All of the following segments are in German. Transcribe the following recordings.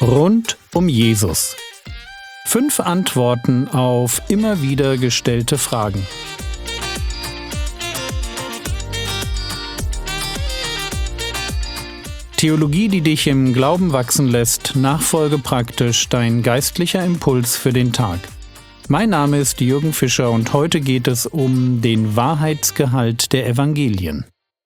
Rund um Jesus. 5 Antworten auf immer wieder gestellte Fragen. Theologie, die dich im Glauben wachsen lässt, nachfolge praktisch dein geistlicher Impuls für den Tag. Mein Name ist Jürgen Fischer und heute geht es um den Wahrheitsgehalt der Evangelien.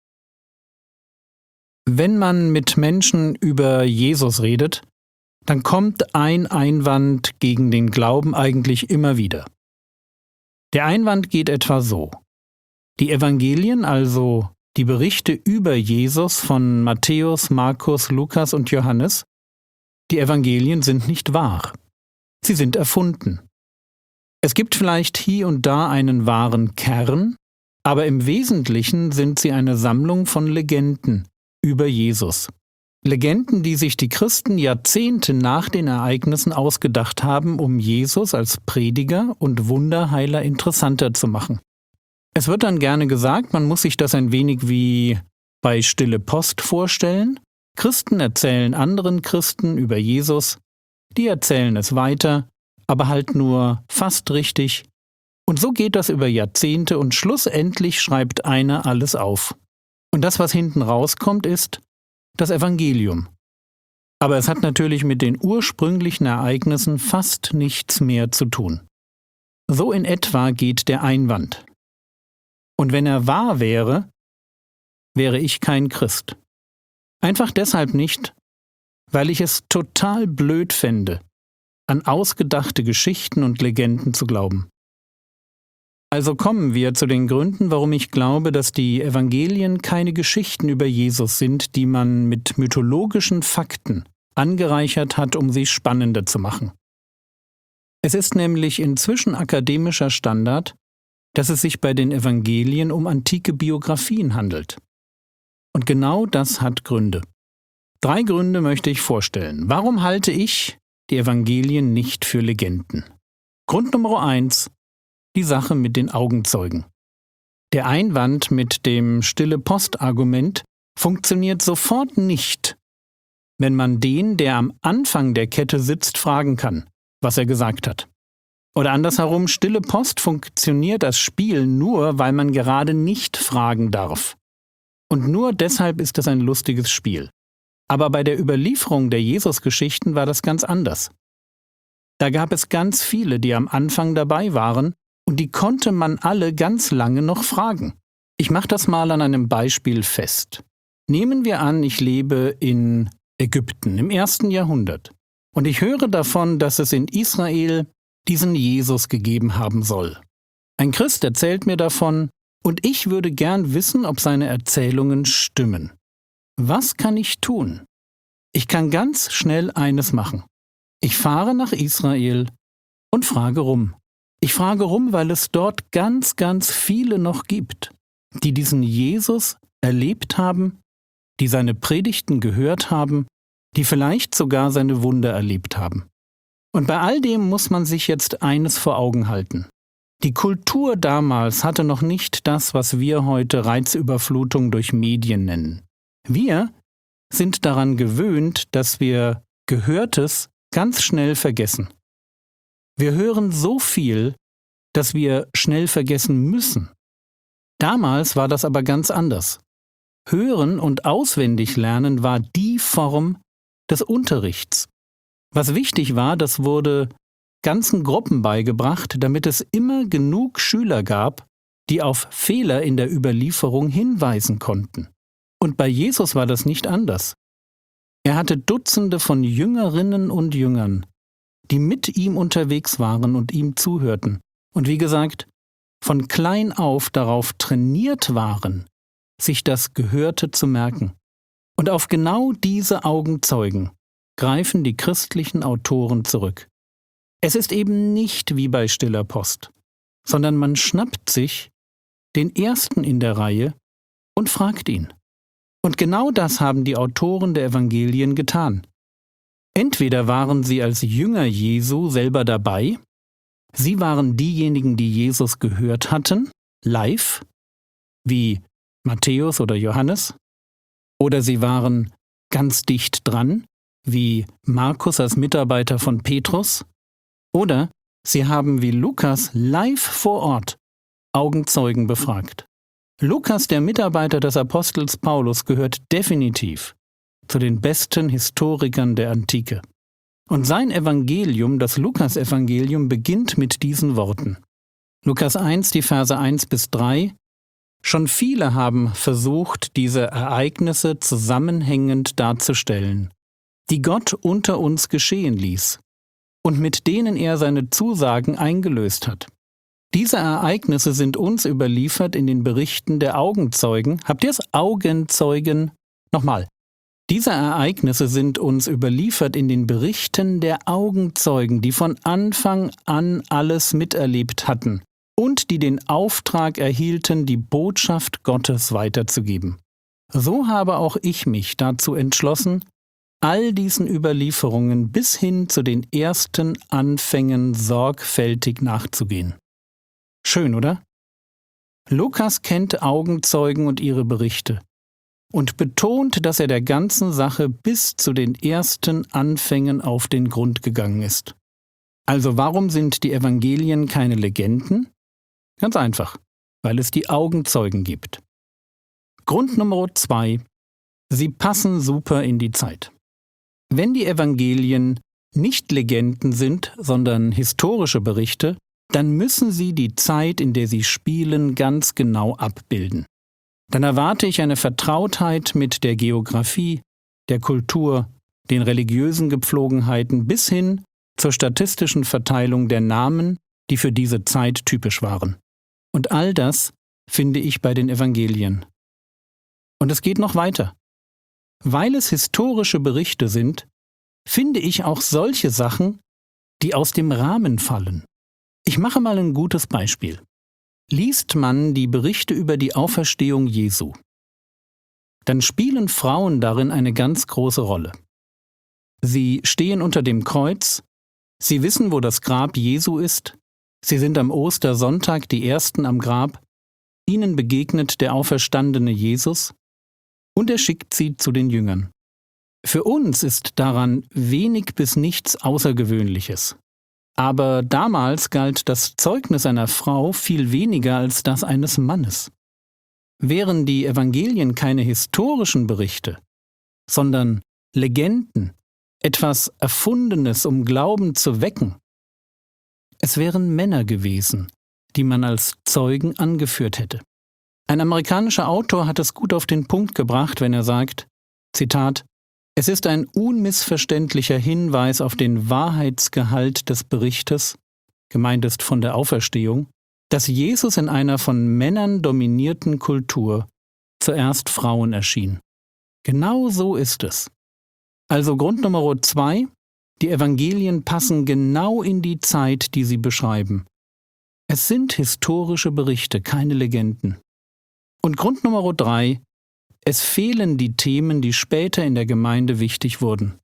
Wenn man mit Menschen über Jesus redet, dann kommt ein Einwand gegen den Glauben eigentlich immer wieder. Der Einwand geht etwa so: Die Evangelien, also die Berichte über Jesus von Matthäus, Markus, Lukas und Johannes, die Evangelien sind nicht wahr. Sie sind erfunden. Es gibt vielleicht hier und da einen wahren Kern, aber im Wesentlichen sind sie eine Sammlung von Legenden über Jesus. Legenden, die sich die Christen Jahrzehnte nach den Ereignissen ausgedacht haben, um Jesus als Prediger und Wunderheiler interessanter zu machen. Es wird dann gerne gesagt, man muss sich das ein wenig wie bei Stille Post vorstellen. Christen erzählen anderen Christen über Jesus, die erzählen es weiter, aber halt nur fast richtig. Und so geht das über Jahrzehnte und schlussendlich schreibt einer alles auf. Und das, was hinten rauskommt, ist das Evangelium. Aber es hat natürlich mit den ursprünglichen Ereignissen fast nichts mehr zu tun. So in etwa geht der Einwand. Und wenn er wahr wäre, wäre ich kein Christ. Einfach deshalb nicht, weil ich es total blöd fände, an ausgedachte Geschichten und Legenden zu glauben. Also kommen wir zu den Gründen, warum ich glaube, dass die Evangelien keine Geschichten über Jesus sind, die man mit mythologischen Fakten angereichert hat, um sie spannender zu machen. Es ist nämlich inzwischen akademischer Standard, dass es sich bei den Evangelien um antike Biografien handelt. Und genau das hat Gründe. 3 Gründe möchte ich vorstellen. Warum halte ich die Evangelien nicht für Legenden? Grund Nummer 1: die Sache mit den Augenzeugen. Der Einwand mit dem Stille-Post-Argument funktioniert sofort nicht, wenn man den, der am Anfang der Kette sitzt, fragen kann, was er gesagt hat. Oder andersherum, Stille Post funktioniert als Spiel nur, weil man gerade nicht fragen darf. Und nur deshalb ist es ein lustiges Spiel. Aber bei der Überlieferung der Jesus-Geschichten war das ganz anders. Da gab es ganz viele, die am Anfang dabei waren, und die konnte man alle ganz lange noch fragen. Ich mache das mal an einem Beispiel fest. Nehmen wir an, ich lebe in Ägypten im 1. Jahrhundert und ich höre davon, dass es in Israel diesen Jesus gegeben haben soll. Ein Christ erzählt mir davon und ich würde gern wissen, ob seine Erzählungen stimmen. Was kann ich tun? Ich kann ganz schnell eines machen. Ich fahre nach Israel und frage rum. Ich frage rum, weil es dort ganz, ganz viele noch gibt, die diesen Jesus erlebt haben, die seine Predigten gehört haben, die vielleicht sogar seine Wunder erlebt haben. Und bei all dem muss man sich jetzt eines vor Augen halten. Die Kultur damals hatte noch nicht das, was wir heute Reizüberflutung durch Medien nennen. Wir sind daran gewöhnt, dass wir Gehörtes ganz schnell vergessen. Wir hören so viel, dass wir schnell vergessen müssen. Damals war das aber ganz anders. Hören und auswendig lernen war die Form des Unterrichts. Was wichtig war, das wurde ganzen Gruppen beigebracht, damit es immer genug Schüler gab, die auf Fehler in der Überlieferung hinweisen konnten. Und bei Jesus war das nicht anders. Er hatte Dutzende von Jüngerinnen und Jüngern, die mit ihm unterwegs waren und ihm zuhörten. Und wie gesagt, von klein auf darauf trainiert waren, sich das Gehörte zu merken. Und auf genau diese Augenzeugen greifen die christlichen Autoren zurück. Es ist eben nicht wie bei Stiller Post, sondern man schnappt sich den Ersten in der Reihe und fragt ihn. Und genau das haben die Autoren der Evangelien getan. Entweder waren sie als Jünger Jesu selber dabei, sie waren diejenigen, die Jesus gehört hatten, live, wie Matthäus oder Johannes, oder sie waren ganz dicht dran wie Markus als Mitarbeiter von Petrus, oder sie haben wie Lukas live vor Ort Augenzeugen befragt. Lukas, der Mitarbeiter des Apostels Paulus, gehört definitiv zu den besten Historikern der Antike. Und sein Evangelium, das Lukas-Evangelium, beginnt mit diesen Worten. Lukas 1, die Verse 1-3. Schon viele haben versucht, diese Ereignisse zusammenhängend darzustellen, die Gott unter uns geschehen ließ und mit denen er seine Zusagen eingelöst hat. Diese Ereignisse sind uns überliefert in den Berichten der Augenzeugen. Habt ihr es? Augenzeugen? Nochmal. Diese Ereignisse sind uns überliefert in den Berichten der Augenzeugen, die von Anfang an alles miterlebt hatten und die den Auftrag erhielten, die Botschaft Gottes weiterzugeben. So habe auch ich mich dazu entschlossen, all diesen Überlieferungen bis hin zu den ersten Anfängen sorgfältig nachzugehen. Schön, oder? Lukas kennt Augenzeugen und ihre Berichte und betont, dass er der ganzen Sache bis zu den ersten Anfängen auf den Grund gegangen ist. Also warum sind die Evangelien keine Legenden? Ganz einfach, weil es die Augenzeugen gibt. Grund Nummer 2. Sie passen super in die Zeit. Wenn die Evangelien nicht Legenden sind, sondern historische Berichte, dann müssen sie die Zeit, in der sie spielen, ganz genau abbilden. Dann erwarte ich eine Vertrautheit mit der Geografie, der Kultur, den religiösen Gepflogenheiten bis hin zur statistischen Verteilung der Namen, die für diese Zeit typisch waren. Und all das finde ich bei den Evangelien. Und es geht noch weiter. Weil es historische Berichte sind, finde ich auch solche Sachen, die aus dem Rahmen fallen. Ich mache mal ein gutes Beispiel. Liest man die Berichte über die Auferstehung Jesu, dann spielen Frauen darin eine ganz große Rolle. Sie stehen unter dem Kreuz, sie wissen, wo das Grab Jesu ist, sie sind am Ostersonntag die Ersten am Grab, ihnen begegnet der auferstandene Jesus und er schickt sie zu den Jüngern. Für uns ist daran wenig bis nichts Außergewöhnliches. Aber damals galt das Zeugnis einer Frau viel weniger als das eines Mannes. Wären die Evangelien keine historischen Berichte, sondern Legenden, etwas Erfundenes, um Glauben zu wecken. Es wären Männer gewesen, die man als Zeugen angeführt hätte. Ein amerikanischer Autor hat es gut auf den Punkt gebracht, wenn er sagt, Zitat, es ist ein unmissverständlicher Hinweis auf den Wahrheitsgehalt des Berichtes, gemeint ist von der Auferstehung, dass Jesus in einer von Männern dominierten Kultur zuerst Frauen erschien. Genau so ist es. Also Grund Nummer 2, die Evangelien passen genau in die Zeit, die sie beschreiben. Es sind historische Berichte, keine Legenden. Und Grund Nummer 3, es fehlen die Themen, die später in der Gemeinde wichtig wurden.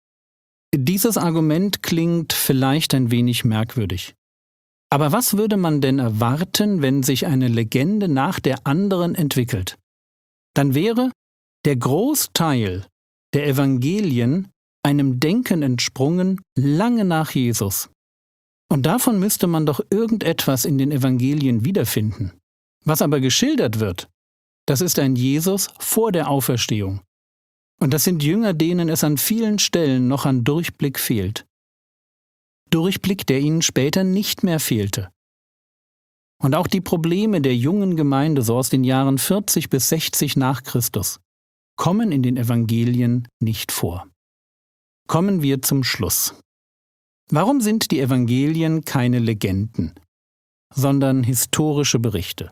Dieses Argument klingt vielleicht ein wenig merkwürdig. Aber was würde man denn erwarten, wenn sich eine Legende nach der anderen entwickelt? Dann wäre der Großteil der Evangelien einem Denken entsprungen, lange nach Jesus. Und davon müsste man doch irgendetwas in den Evangelien wiederfinden. Was aber geschildert wird, das ist ein Jesus vor der Auferstehung. Und das sind Jünger, denen es an vielen Stellen noch an Durchblick fehlt. Durchblick, der ihnen später nicht mehr fehlte. Und auch die Probleme der jungen Gemeinde so aus den Jahren 40 bis 60 nach Christus kommen in den Evangelien nicht vor. Kommen wir zum Schluss. Warum sind die Evangelien keine Legenden, sondern historische Berichte?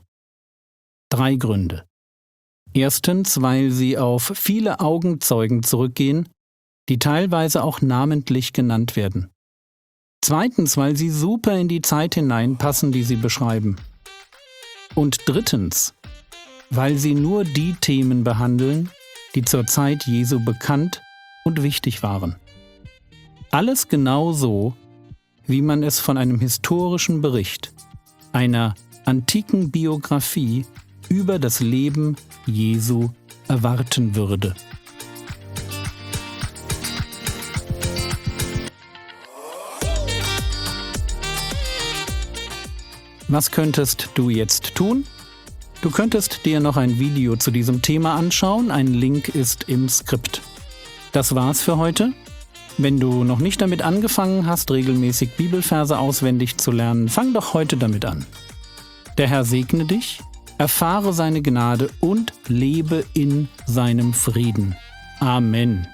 3 Gründe. Erstens, weil sie auf viele Augenzeugen zurückgehen, die teilweise auch namentlich genannt werden. Zweitens, weil sie super in die Zeit hineinpassen, die sie beschreiben. Und drittens, weil sie nur die Themen behandeln, die zur Zeit Jesu bekannt und wichtig waren. Alles genau so, wie man es von einem historischen Bericht, einer antiken Biografie über das Leben Jesu erwarten würde. Was könntest du jetzt tun? Du könntest dir noch ein Video zu diesem Thema anschauen, ein Link ist im Skript. Das war's für heute. Wenn du noch nicht damit angefangen hast, regelmäßig Bibelverse auswendig zu lernen, fang doch heute damit an. Der Herr segne dich, erfahre seine Gnade und lebe in seinem Frieden. Amen.